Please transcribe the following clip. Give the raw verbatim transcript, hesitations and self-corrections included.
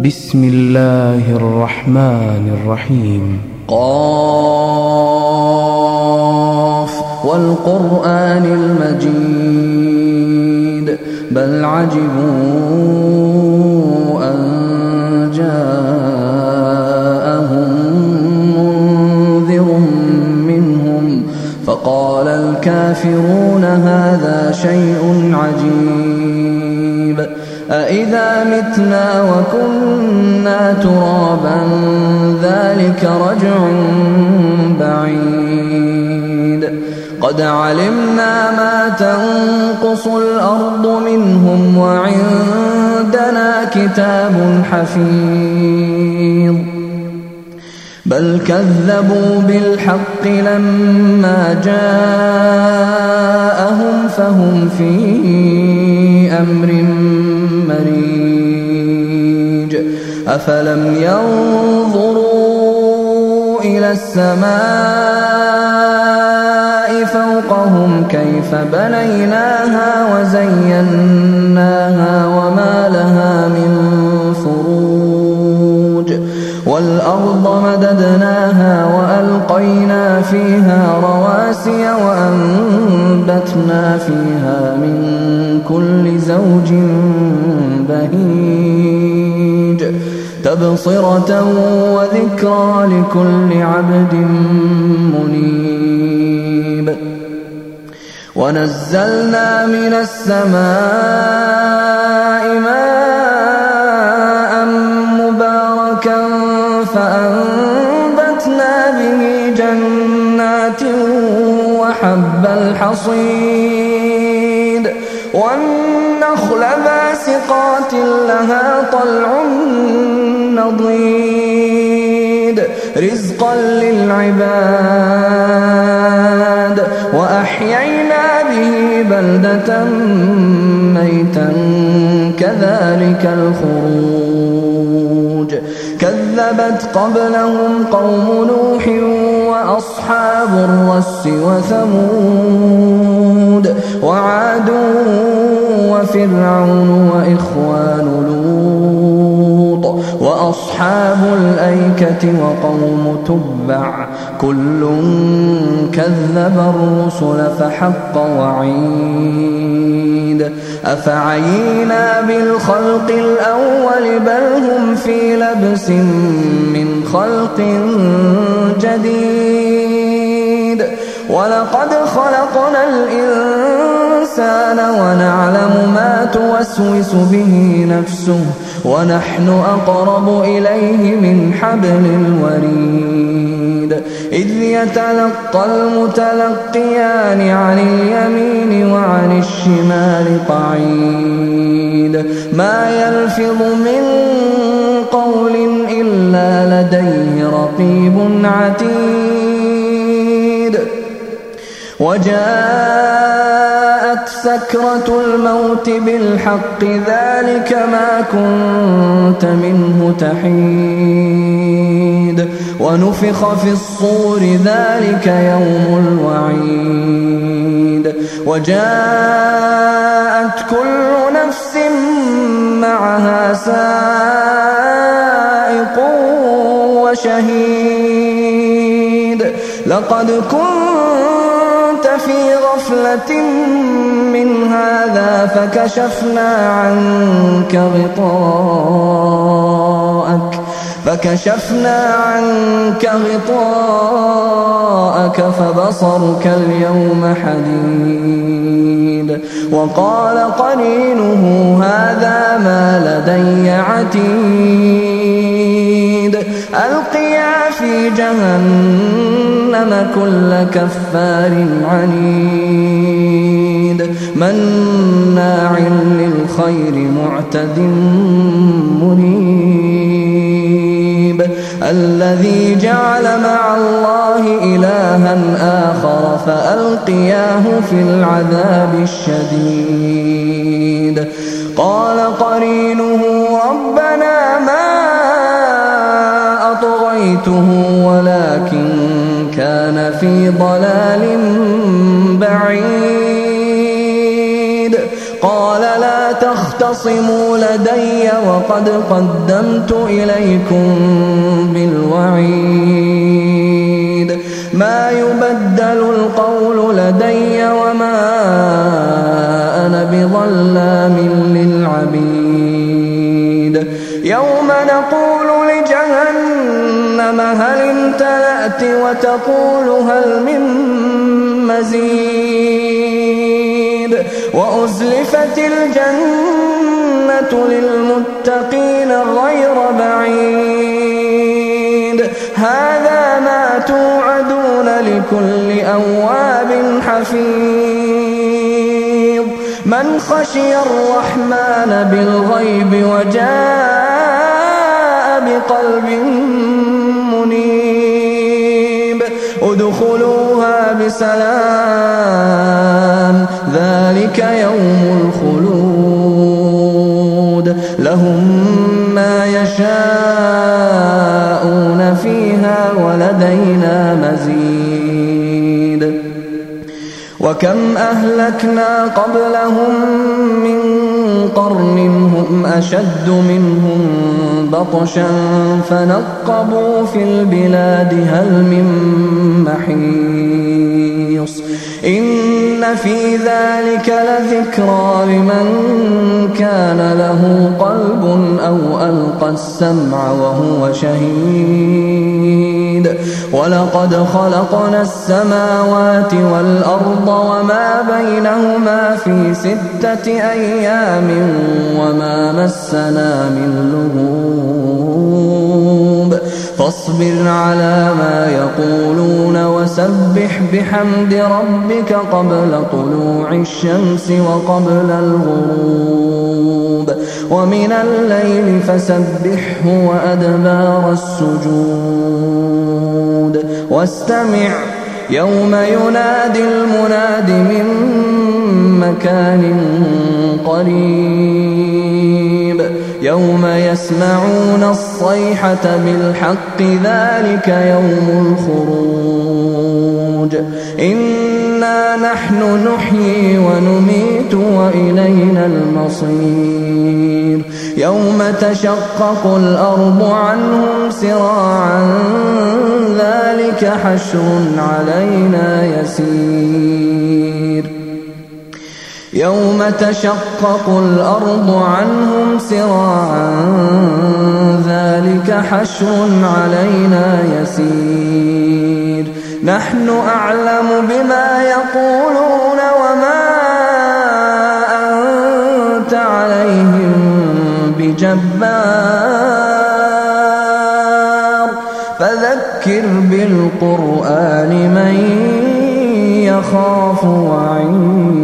بسم الله الرحمن الرحيم. قاف والقرآن المجيد بل عجبوا أن جاءهم منذر منهم فقال الكافرون هذا شيء عجيب أإذا متنا وكنا ترابا ذلك رجع بعيد قد علمنا ما تنقص الأرض منهم وعندنا كتاب حفيظ بل كذبوا بالحق لما جاءهم فهم في أمر مريج أفلم ينظروا إلى السماء فوقهم كيف بنيناها وزيناها وما لها من فروج والأرض مددناها وألقينا فيها رواسي وأنبتنا فيها من كل زوج بهيج تبصرة وذكرى لكل عبد منيب ونزلنا من السماء ماء مباركا فأنبتنا به جنات وحب الحصيد والنخل باسقات لها طلع نضيد رزقا للعباد وأحيينا به بلدة ميتا كذلك الخروج كذبت قبلهم قوم نوح وأصحاب الرس وثمود وعاد وفرعون وإخوان لوط وأصحاب الأيكة وقوم تبع كل كذب الرسل فحق وعيد أفعينا بالخلق الأول بل هم في لبس من خلق جديد ولقد خلقنا الإنسان ونعلم ما توسوس به نفسه ونحن أقرب إليه من حبل الوريد إذ يتلقى المتلقيان عن اليمين وعن الشمال قعيد ما يلفظ من قول إلا لديه رقيب عتيد وجاءت سكرة الموت بالحق ذلك ما كنت منه تحيد ونفخ في الصور ذلك يوم الوعيد وجاءت كل نفس معها سائق وشهيد لقد كنت في غفلة من هذا فكشفنا عنك غطاءك فكشفنا عنك غطاءك فبصرك اليوم حديد وقال قرينه هذا ما لدي عتيد ألقيا في جهنم كل كفار عنيد مناع للخير معتد مريب الذي جعل مع الله إلها آخر فألقياه في العذاب الشديد قال قرينه ربنا ما أطغيته ولكن كان في ضلال بعيد قال لا تختصروا تختصموا لدي وقد قدمت إليكم بالوعيد ما يبدل القول لدي وما أنا بظلام للعبيد يوم نقول لجهنم هل امتلأت وتقول هل من مزيد وأزلفت الجنة للمتقين غير بعيد هذا ما توعدون لكل أواب حفيظ من خشي الرحمن بالغيب وجاء بقلب منيب ادخلوها بسلام ذلك يوم الخلود لهم ما يشاءون فيها ولدينا مزيد وكم أهلكنا قبلهم من قرن هم أشد منهم بطشا فنقبوا في البلاد هل من محيص إن في ذلك لذكرى لمن كان له قلب أو ألقى السمع وهو شهيد ولقد خلقنا السماوات والأرض وما بينهما في ستة أيام وما مسنا من لغوب فاصبر على ما يقولون وسبح بحمد ربك قبل طلوع الشمس وقبل الغروب ومن الليل فسبحه وأدبار السجود واستمع يوم ينادي المناد من مكان قريب يوم يسمعون الصيحة بالحق ذلك يوم الخروج إنا نحن نحيي ونميت وإلينا المصير يوم تشقق الأرض عنهم سراعا ذلك حشر علينا يسير يوم تشقق الأرض عنهم سراعا ذلك حشر علينا يسير نحن أعلم بما يقولون وما أنت عليهم بجبار فذكر بالقرآن من يخاف وعيد